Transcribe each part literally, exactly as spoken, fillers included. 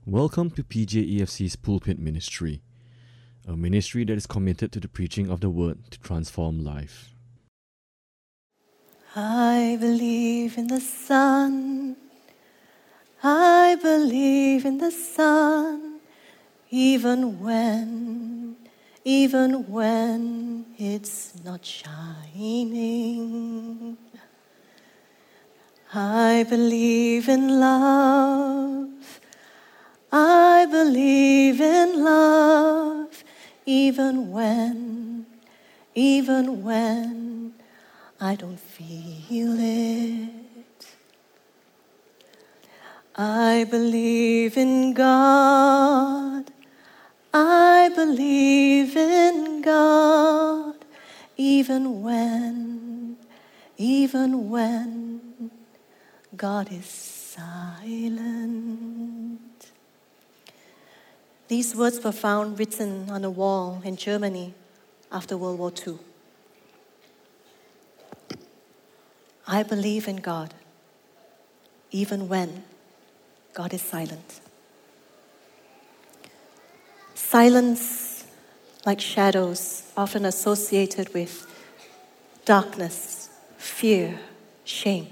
Welcome to P J E F C's Pulpit Ministry, a ministry that is committed to the preaching of the Word to transform life. I believe in the sun. I believe in the sun, even when, even when it's not shining. I believe in love. I believe in love, even when, even when I don't feel it. I believe in God. I believe in God, even when, even when God is silent. These words were found written on a wall in Germany after World War Two. I believe in God, even when God is silent. Silence, like shadows, often associated with darkness, fear, shame.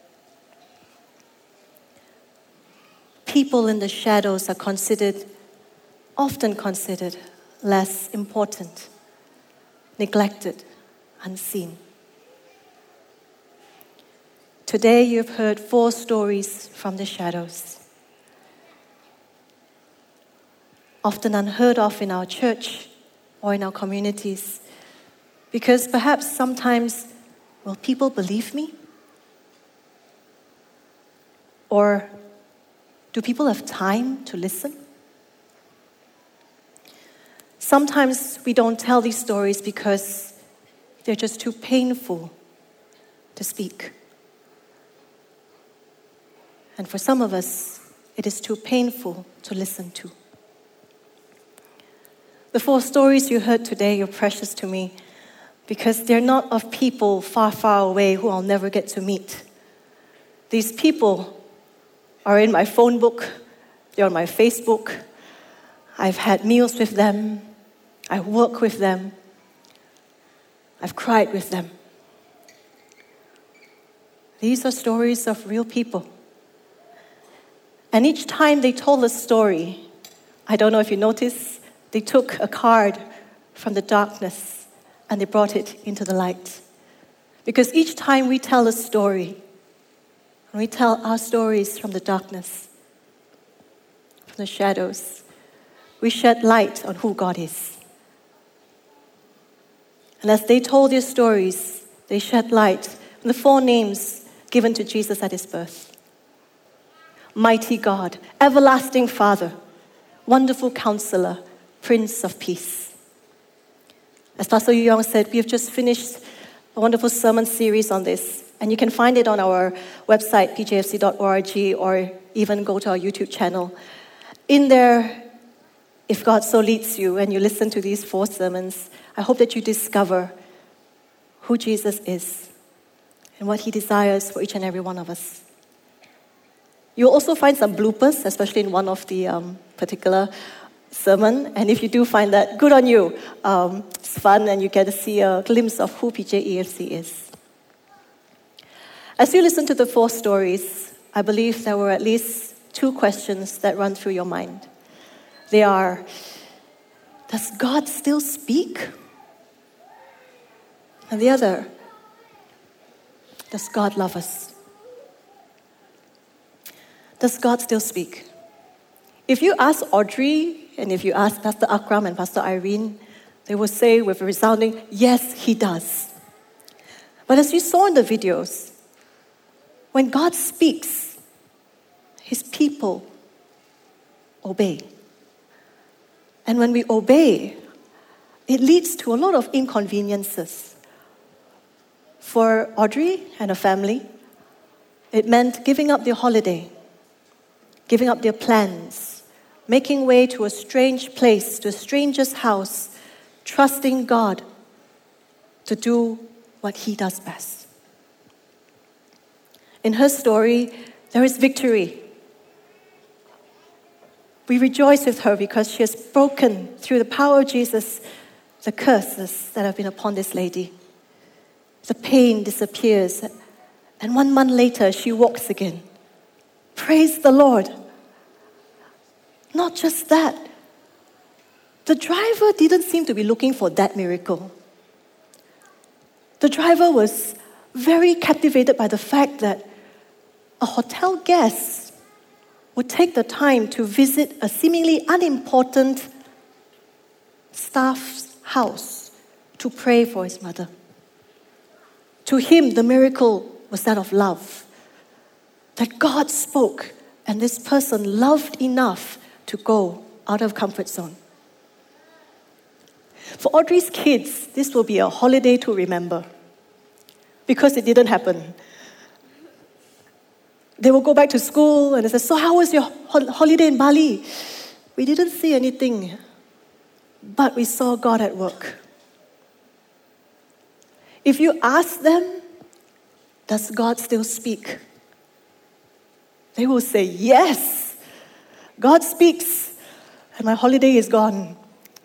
People in the shadows are considered often considered less important, neglected, unseen. Today you've heard four stories from the shadows, often unheard of in our church or in our communities, because perhaps sometimes, will people believe me? Or do people have time to listen? Sometimes we don't tell these stories because they're just too painful to speak. And for some of us, it is too painful to listen to. The four stories you heard today are precious to me because they're not of people far, far away who I'll never get to meet. These people are in my phone book, they're on my Facebook. I've had meals with them. I work with them. I've cried with them. These are stories of real people. And each time they told a story, I don't know if you noticed, they took a card from the darkness and they brought it into the light. Because each time we tell a story, and we tell our stories from the darkness, from the shadows, we shed light on who God is. And as they told their stories, they shed light on the four names given to Jesus at his birth. Mighty God, Everlasting Father, Wonderful Counselor, Prince of Peace. As Pastor Yu Yong said, we have just finished a wonderful sermon series on this. And you can find it on our website, p j f c dot org, or even go to our YouTube channel. In there, if God so leads you and you listen to these four sermons, I hope that you discover who Jesus is and what he desires for each and every one of us. You'll also find some bloopers, especially in one of the um, particular sermon. And if you do find that, good on you. Um, it's fun and you get to see a glimpse of who P J E F C is. As you listen to the four stories, I believe there were at least two questions that run through your mind. They are, does God still speak? And the other, does God love us? Does God still speak? If you ask Audrey, and if you ask Pastor Akram and Pastor Irene, they will say with a resounding, yes, he does. But as you saw in the videos, when God speaks, his people obey. And when we obey, it leads to a lot of inconveniences. For Audrey and her family, it meant giving up their holiday, giving up their plans, making way to a strange place, to a stranger's house, trusting God to do what he does best. In her story, there is victory. We rejoice with her because she has broken, through the power of Jesus, the curses that have been upon this lady. The pain disappears, and one month later, she walks again. Praise the Lord. Not just that. The driver didn't seem to be looking for that miracle. The driver was very captivated by the fact that a hotel guest would take the time to visit a seemingly unimportant staff's house to pray for his mother. To him, the miracle was that of love. That God spoke, and this person loved enough to go out of comfort zone. For Audrey's kids, this will be a holiday to remember, because it didn't happen. They will go back to school and they say, so how was your ho- holiday in Bali? We didn't see anything, but we saw God at work. If you ask them, does God still speak? They will say, yes, God speaks, and my holiday is gone.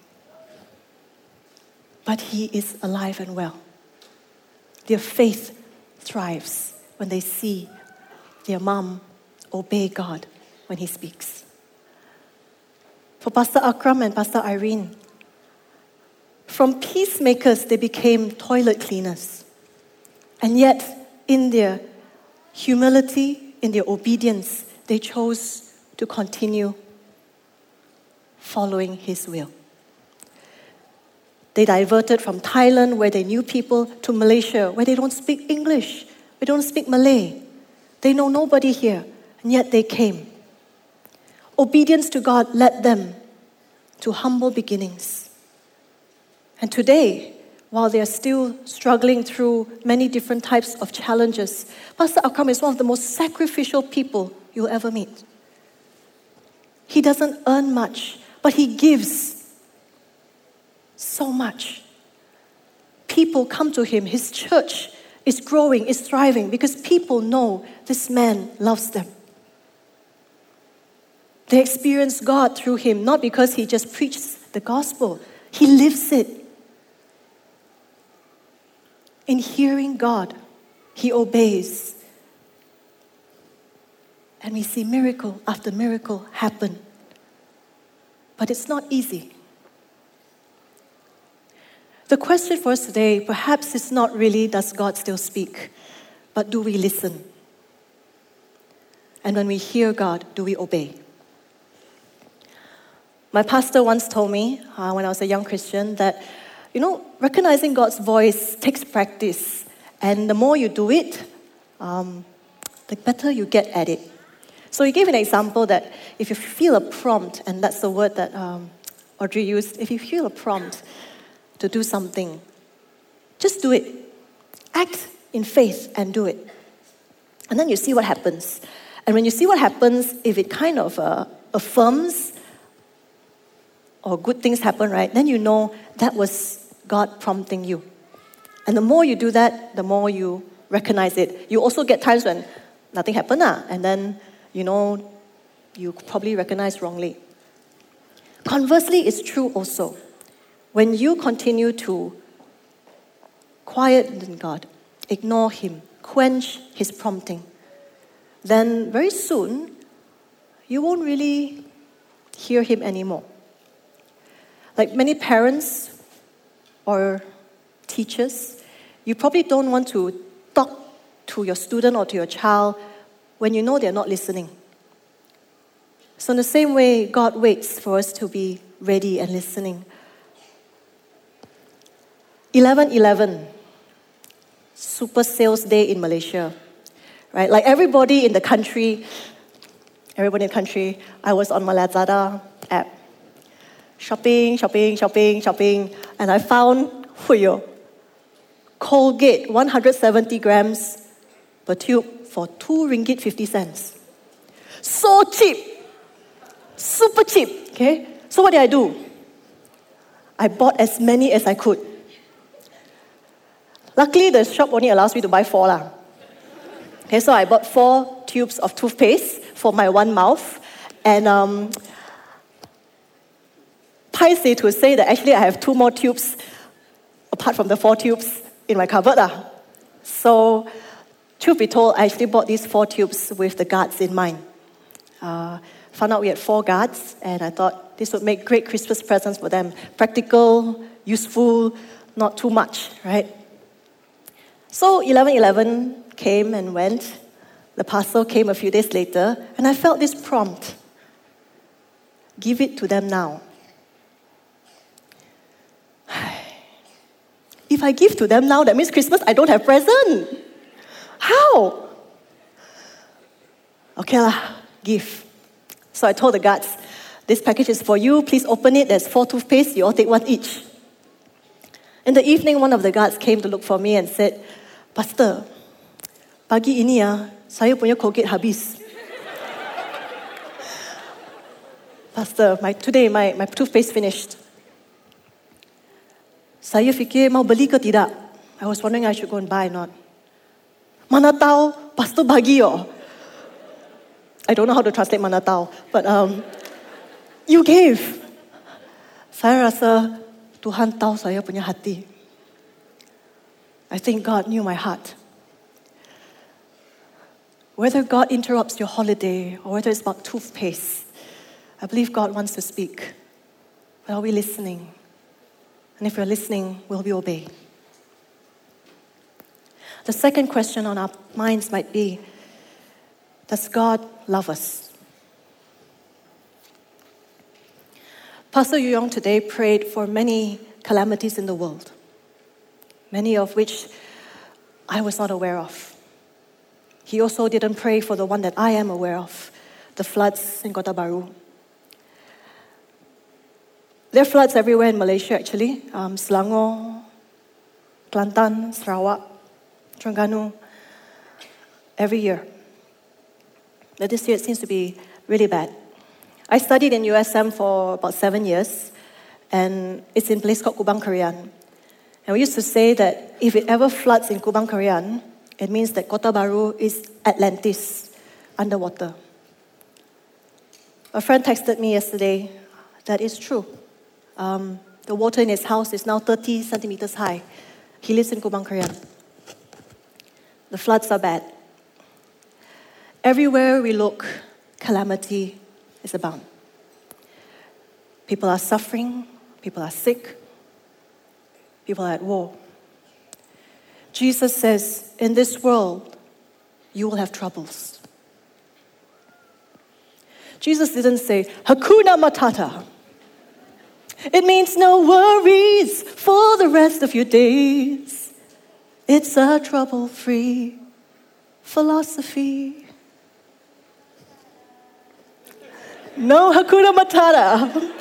But He is alive and well. Their faith thrives when they see their mom obey God when He speaks. For Pastor Akram and Pastor Irene, from peacemakers, they became toilet cleaners. And yet, in their humility, in their obedience, they chose to continue following His will. They diverted from Thailand, where they knew people, to Malaysia, where they don't speak English, they don't speak Malay. They know nobody here, and yet they came. Obedience to God led them to humble beginnings. And today, while they are still struggling through many different types of challenges, Pastor Akram is one of the most sacrificial people you'll ever meet. He doesn't earn much, but he gives so much. People come to him. His church is growing, is thriving, because people know this man loves them. They experience God through him, not because he just preaches the gospel. He lives it. In hearing God, he obeys. And we see miracle after miracle happen. But it's not easy. The question for us today, perhaps is not really, does God still speak? But do we listen? And when we hear God, do we obey? My pastor once told me, uh, when I was a young Christian, that, you know, recognizing God's voice takes practice. And the more you do it, um, the better you get at it. So he gave an example that if you feel a prompt, and that's the word that um, Audrey used, if you feel a prompt to do something, just do it. Act in faith and do it. And then you see what happens. And when you see what happens, if it kind of uh, affirms or good things happen, right, then you know that was God prompting you. And the more you do that, the more you recognize it. You also get times when nothing happened, ah, and then, you know, you probably recognize wrongly. Conversely, it's true also. When you continue to quieten God, ignore Him, quench His prompting, then very soon, you won't really hear Him anymore. Like many parents or teachers, you probably don't want to talk to your student or to your child when you know they're not listening. So in the same way, God waits for us to be ready and listening. eleven eleven, super sales day in Malaysia, right? Like everybody in the country, everybody in the country, I was on my Lazada app, shopping, shopping, shopping, shopping, and I found, huyo, Colgate, one hundred seventy grams per tube for two ringgit fifty cents. So cheap, super cheap, okay? So what did I do? I bought as many as I could. Luckily, the shop only allows me to buy four. Lah. Okay, so I bought four tubes of toothpaste for my one mouth. And um, paiseh to say that actually I have two more tubes apart from the four tubes in my cupboard. Ah. So, truth be told, I actually bought these four tubes with the guards in mind. Uh, found out we had four guards, and I thought this would make great Christmas presents for them. Practical, useful, not too much, right? So eleven eleven came and went. The parcel came a few days later, and I felt this prompt. Give it to them now. If I give to them now, that means Christmas I don't have present. How? Okay lah, give. So I told the guards, this package is for you, please open it, there's four toothpaste, you all take one each. In the evening, one of the guards came to look for me and said, Pastor, pagi ini ya, saya punya Colgate habis. Pastor, my, today my, my toothpaste finished. Saya fikir mau beli ke tidak? I was wondering I should go and buy or not. Mana tahu, Pastor bagi yo. I don't know how to translate mana tahu, but um, you gave. Saya rasa Tuhan tahu saya punya hati. I think God knew my heart. Whether God interrupts your holiday or whether it's about toothpaste, I believe God wants to speak. But are we listening? And if we're listening, will we obey? The second question on our minds might be, does God love us? Pastor Yu Yong today prayed for many calamities in the world, many of which I was not aware of. He also didn't pray for the one that I am aware of, the floods in Kota Bharu. There are floods everywhere in Malaysia, actually. Um, Selangor, Kelantan, Sarawak, Terengganu, every year. But this year it seems to be really bad. I studied in U S M for about seven years, and it's in a place called Kubang Kerian. And we used to say that if it ever floods in Kubang Kerian, it means that Kota Bharu is Atlantis, underwater. A friend texted me yesterday that it's true. Um, the water in his house is now thirty centimeters high. He lives in Kubang Kerian. The floods are bad. Everywhere we look, calamity is abound. People are suffering, people are sick, people are at war. Jesus says, in this world, you will have troubles. Jesus didn't say, Hakuna Matata. It means no worries for the rest of your days. It's a trouble-free philosophy. No Hakuna Matata.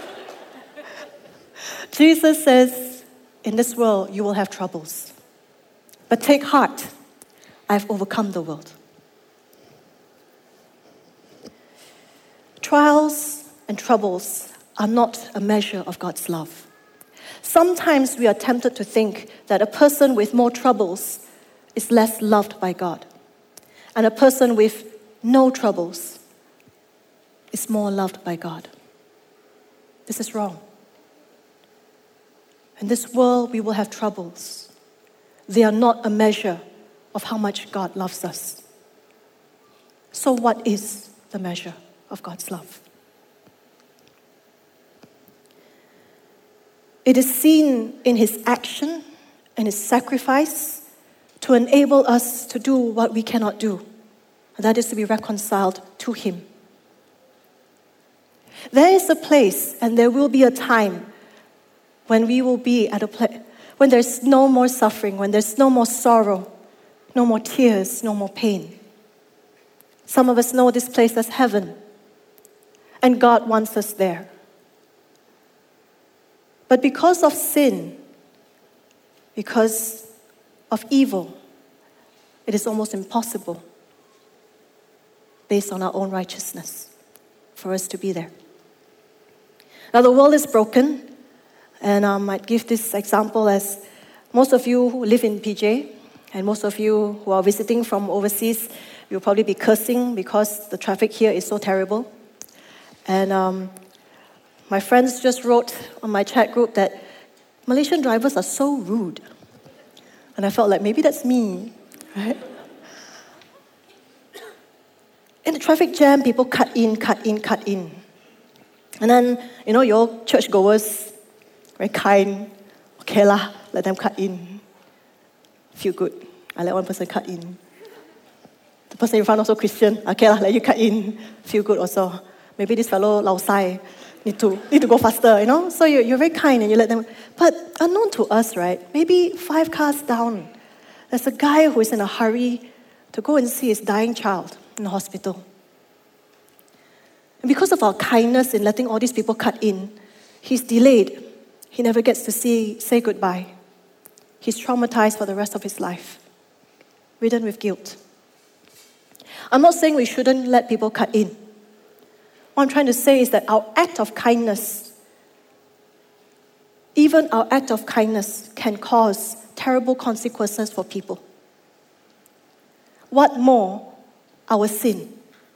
Jesus says, in this world, you will have troubles. But take heart, I've overcome the world. Trials and troubles are not a measure of God's love. Sometimes we are tempted to think that a person with more troubles is less loved by God, and a person with no troubles is more loved by God. This is wrong. In this world, we will have troubles. They are not a measure of how much God loves us. So what is the measure of God's love? It is seen in his action and his sacrifice to enable us to do what we cannot do. And that is to be reconciled to him. There is a place and there will be a time when we will be at a place when there's no more suffering, when there's no more sorrow, no more tears, no more pain. Some of us know this place as heaven, and God wants us there. But because of sin, because of evil, it is almost impossible, based on our own righteousness, for us to be there. Now the world is broken, and I might give this example as most of you who live in P J, and most of you who are visiting from overseas, you'll probably be cursing because the traffic here is so terrible. And um, My friends just wrote on my chat group that Malaysian drivers are so rude. And I felt like maybe that's me, right? In the traffic jam, people cut in, cut in, cut in. And then, you know, your churchgoers, very kind. Okay lah, let them cut in. Feel good. I let one person cut in. The person in front also Christian. Okay lah, let you cut in. Feel good also. Maybe this fellow lao sai need to need to go faster, you know. So you, you're very kind and you let them. But unknown to us, right? Maybe five cars down, there's a guy who is in a hurry to go and see his dying child in the hospital. And because of our kindness in letting all these people cut in, he's delayed. He never gets to see say goodbye. He's traumatized for the rest of his life, ridden with guilt. I'm not saying we shouldn't let people cut in. What I'm trying to say is that our act of kindness, even our act of kindness, can cause terrible consequences for people. What more, our sin?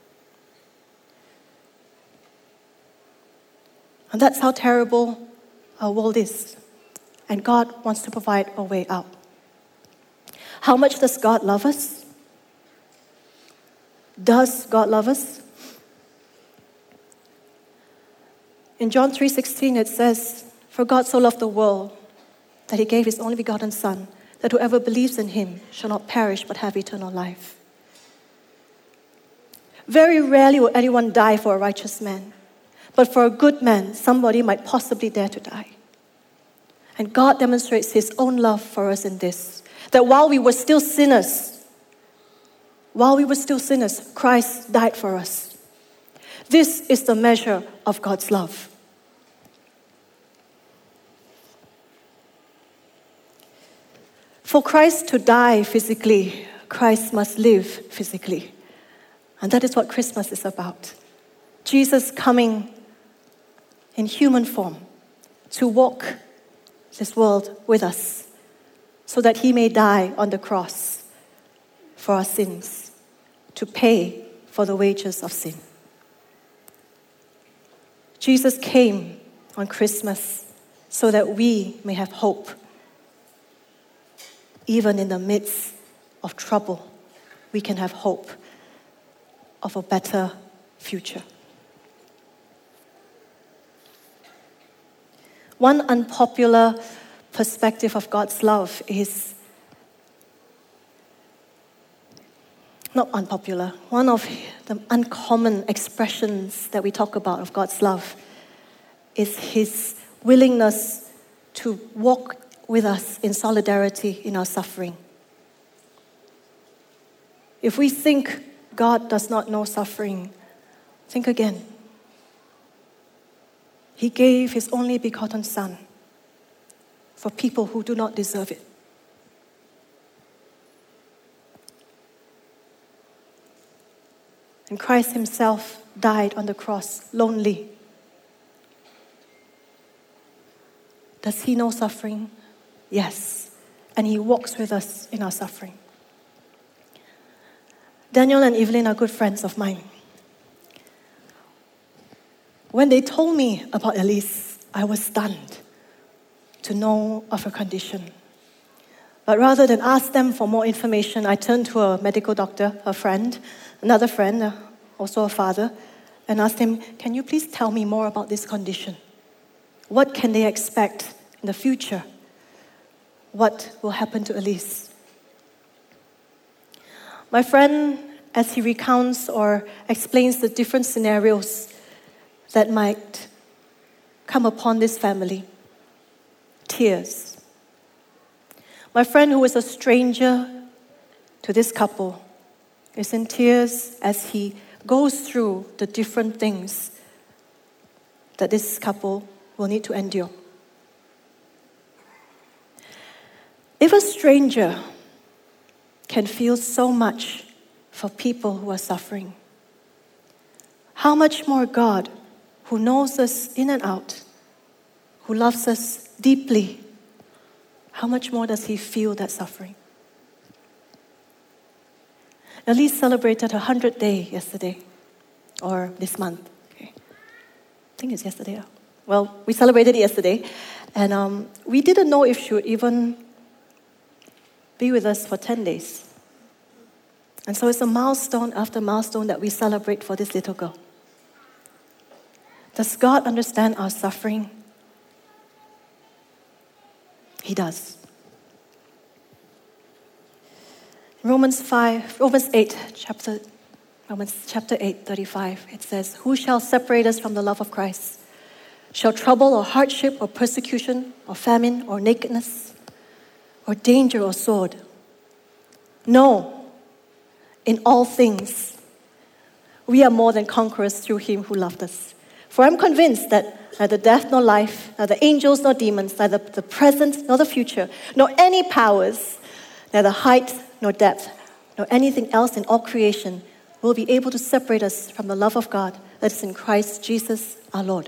And that's how terrible our world is. And God wants to provide a way out. How much does God love us? Does God love us? In John three sixteen it says, "For God so loved the world that he gave his only begotten Son, that whoever believes in him shall not perish but have eternal life." Very rarely will anyone die for a righteous man. But for a good man, somebody might possibly dare to die. And God demonstrates his own love for us in this, that while we were still sinners, while we were still sinners, Christ died for us. This is the measure of God's love. For Christ to die physically, Christ must live physically. And that is what Christmas is about. Jesus coming in human form to walk this world with us so that he may die on the cross for our sins, to pay for the wages of sin. Jesus came on Christmas so that we may have hope. Even in the midst of trouble, we can have hope of a better future. One unpopular perspective of God's love is, not unpopular, one of the uncommon expressions that we talk about of God's love is his willingness to walk with us in solidarity in our suffering. If we think God does not know suffering, think again. He gave his only begotten Son for people who do not deserve it. And Christ himself died on the cross, lonely. Does he know suffering? Yes. And he walks with us in our suffering. Daniel and Evelyn are good friends of mine. When they told me about Elise, I was stunned to know of her condition. But rather than ask them for more information, I turned to a medical doctor, a friend, another friend, also a father, and asked him, "Can you please tell me more about this condition? What can they expect in the future? What will happen to Elise?" My friend, as he recounts or explains the different scenarios that might come upon this family, tears. My friend, who is a stranger to this couple, is in tears as he goes through the different things that this couple will need to endure. If a stranger can feel so much for people who are suffering, how much more God, who knows us in and out, who loves us deeply, how much more does he feel that suffering? Elise celebrated her hundredth day yesterday, or this month. Okay. I think it's yesterday. Well, we celebrated it yesterday, and um, we didn't know if she would even be with us for ten days. And so it's a milestone after milestone that we celebrate for this little girl. Does God understand our suffering? He does. Romans five, Romans eight, chapter, Romans chapter eight, thirty-five, it says, "Who shall separate us from the love of Christ? Shall trouble or hardship or persecution or famine or nakedness or danger or sword? No, in all things, we are more than conquerors through him who loved us. For I'm convinced that neither death nor life, neither angels nor demons, neither the present nor the future, nor any powers, neither height nor depth, nor anything else in all creation will be able to separate us from the love of God that is in Christ Jesus our Lord."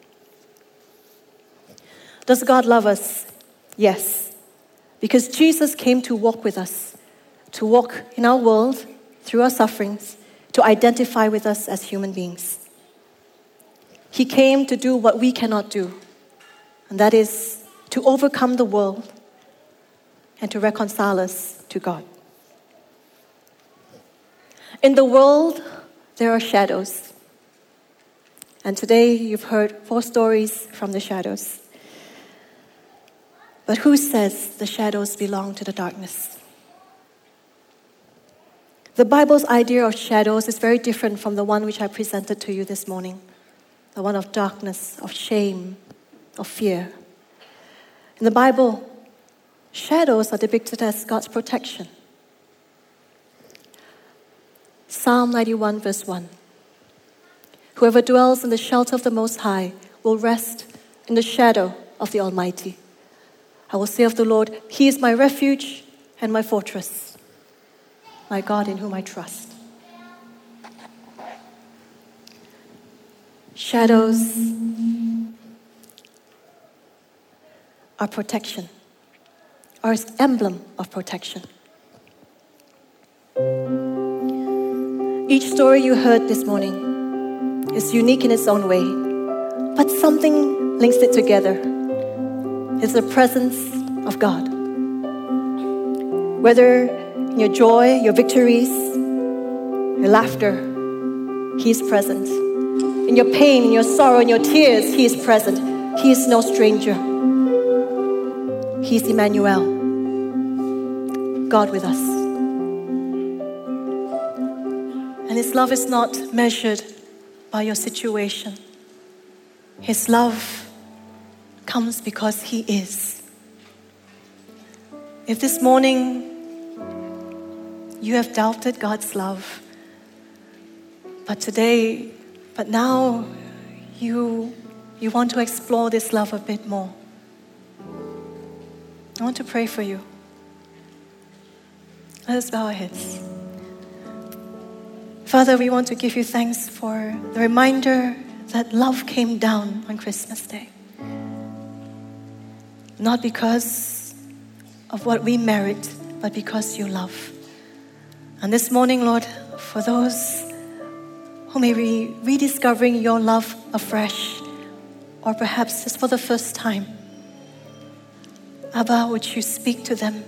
Does God love us? Yes. Because Jesus came to walk with us, to walk in our world through our sufferings, to identify with us as human beings. He came to do what we cannot do, and that is to overcome the world and to reconcile us to God. In the world, there are shadows. And today you've heard four stories from the shadows. But who says the shadows belong to the darkness? The Bible's idea of shadows is very different from the one which I presented to you this morning. The one of darkness, of shame, of fear. In the Bible, shadows are depicted as God's protection. Psalm ninety-one verse one. "Whoever dwells in the shelter of the Most High will rest in the shadow of the Almighty. I will say of the Lord, He is my refuge and my fortress, my God in whom I trust." Shadows are protection, are an emblem of protection. Each story you heard this morning is unique in its own way, but something links it together. It's the presence of God. Whether in your joy, your victories, your laughter, He is present. In your pain, in your sorrow, in your tears, He is present. He is no stranger. He is Emmanuel, God with us. And His love is not measured by your situation. His love comes because He is. If this morning you have doubted God's love, but today, but now you, you want to explore this love a bit more, I want to pray for you. Let us bow our heads. Father, we want to give you thanks for the reminder that love came down on Christmas Day. Not because of what we merit, but because you love. And this morning, Lord, for those who may be rediscovering your love afresh, or perhaps just for the first time, Abba, would you speak to them?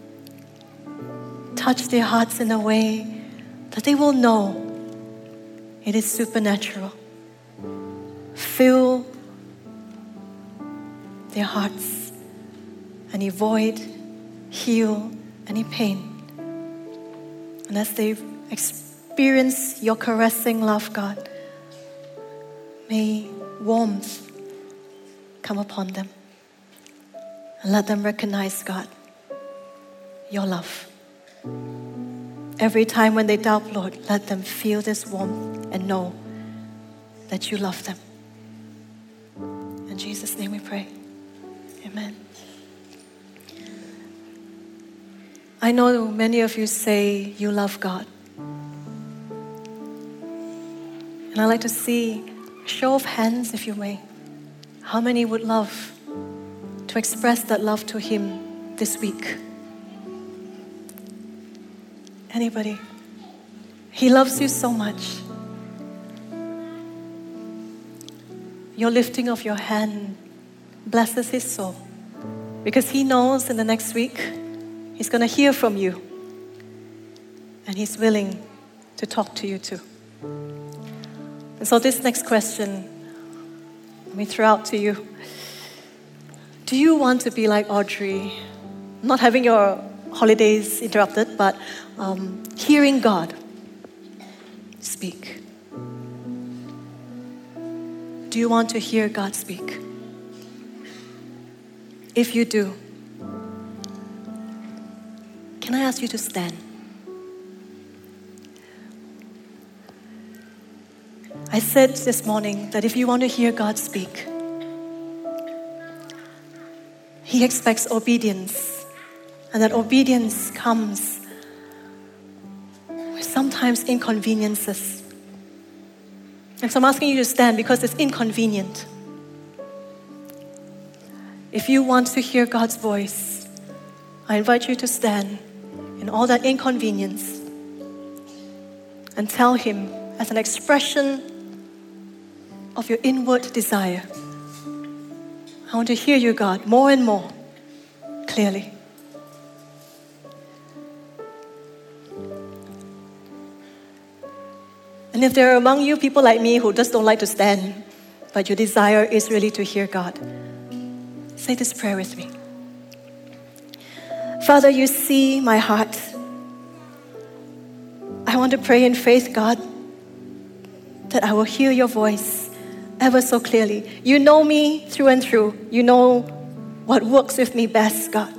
Touch their hearts in a way that they will know it is supernatural. Fill their hearts, any void, heal any pain. And as they experience your caressing love, God, may warmth come upon them. And let them recognize, God, your love. Every time when they doubt, Lord, let them feel this warmth and know that you love them. In Jesus' name we pray. Amen. I know many of you say you love God. And I'd like to see a show of hands, if you may. How many would love to express that love to Him this week? Anybody? He loves you so much. your lifting of your hand blesses his soul, because he knows in the next week he's going to hear from you, and he's willing to talk to you too. And so this next question, let me throw out to you. Do you want to be like Audrey, not having your holidays interrupted, but um, hearing God speak? Do you want to hear God speak? If you do, can I ask you to stand? I said this morning that if you want to hear God speak, He expects obedience, and that obedience comes with sometimes inconveniences. And so I'm asking you to stand because it's inconvenient. If you want to hear God's voice, I invite you to stand in all that inconvenience and tell Him as an expression of your inward desire, I want to hear you, God, more and more clearly. And if there are among you people like me who just don't like to stand, but your desire is really to hear God, say this prayer with me. Father, you see my heart. I want to pray in faith, God, that I will hear your voice ever so clearly. You know me through and through. You know what works with me best, God.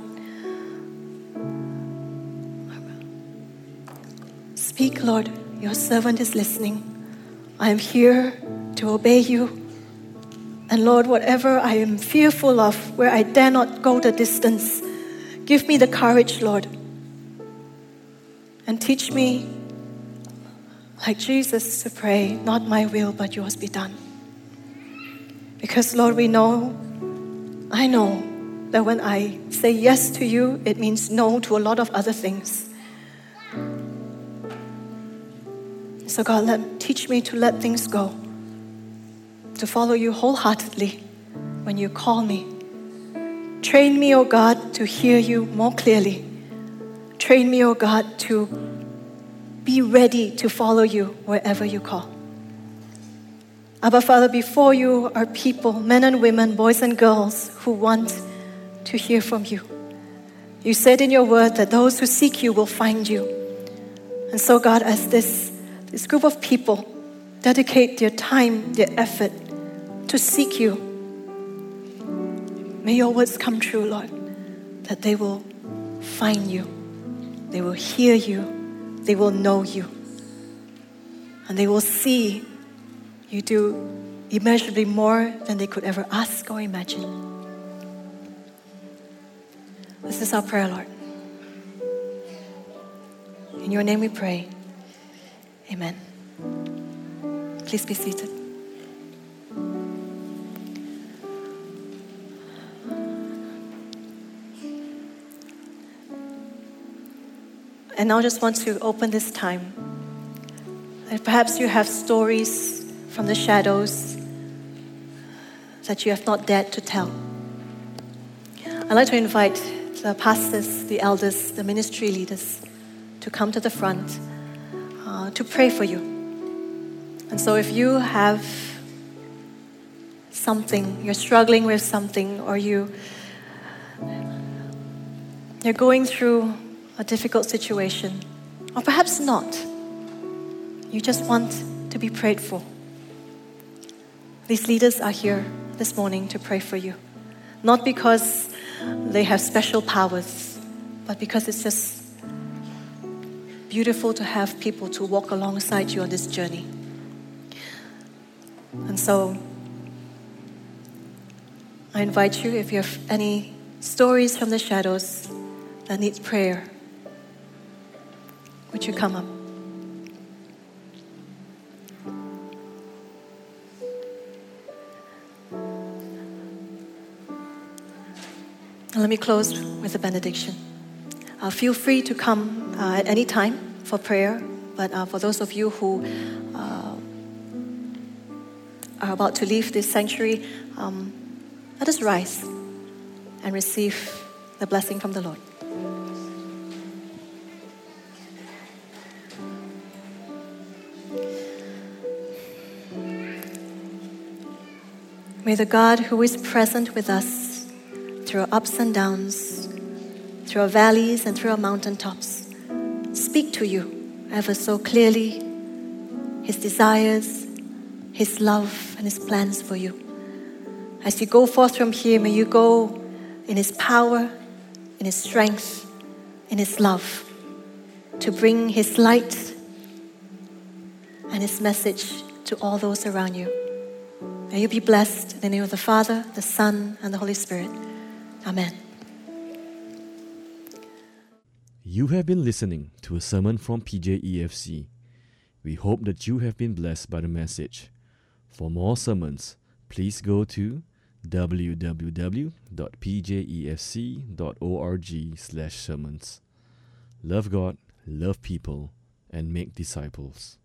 Speak, Lord. Your servant is listening. I am here to obey you. And Lord, whatever I am fearful of, where I dare not go the distance, give me the courage, Lord. And teach me, like Jesus, to pray, not my will, but yours be done. Because, Lord, we know, I know that when I say yes to you, it means no to a lot of other things. So God, let, teach me to let things go, to follow you wholeheartedly when you call me. Train me, oh God, to hear you more clearly. Train me, oh God, to be ready to follow you wherever you call. Abba, Father, before you are people, men and women, boys and girls, who want to hear from you. You said in your word that those who seek you will find you. And so, God, as this, this group of people dedicate their time, their effort to seek you, may your words come true, Lord, that they will find you, they will hear you, they will know you, and they will see you do immeasurably more than they could ever ask or imagine. This is our prayer, Lord. In your name we pray. Amen. Please be seated. And now I just want to open this time. And perhaps you have stories from the shadows that you have not dared to tell. I'd like to invite the pastors, the elders, the ministry leaders to come to the front uh, to pray for you. And so if you have something, you're struggling with something, or you, you're going through a difficult situation, or perhaps not, you just want to be prayed for, these leaders are here this morning to pray for you. Not because they have special powers, but because it's just beautiful to have people to walk alongside you on this journey. And so, I invite you, if you have any stories from the shadows that need prayer, would you come up? And let me close with a benediction. Uh, feel free to come uh, at any time for prayer, but uh, for those of you who uh, are about to leave this sanctuary, um, let us rise and receive the blessing from the Lord. May the God who is present with us through our ups and downs, through our valleys and through our mountaintops, speak to you ever so clearly His desires, His love, and His plans for you. As you go forth from here, may you go in His power, in His strength, in His love, to bring His light and His message to all those around you. May you be blessed in the name of the Father, the Son, and the Holy Spirit. Amen. You have been listening to a sermon from P J E F C. We hope that you have been blessed by the message. For more sermons, please go to w w w dot p j e f c dot org slash sermons. Love God, love people, and make disciples.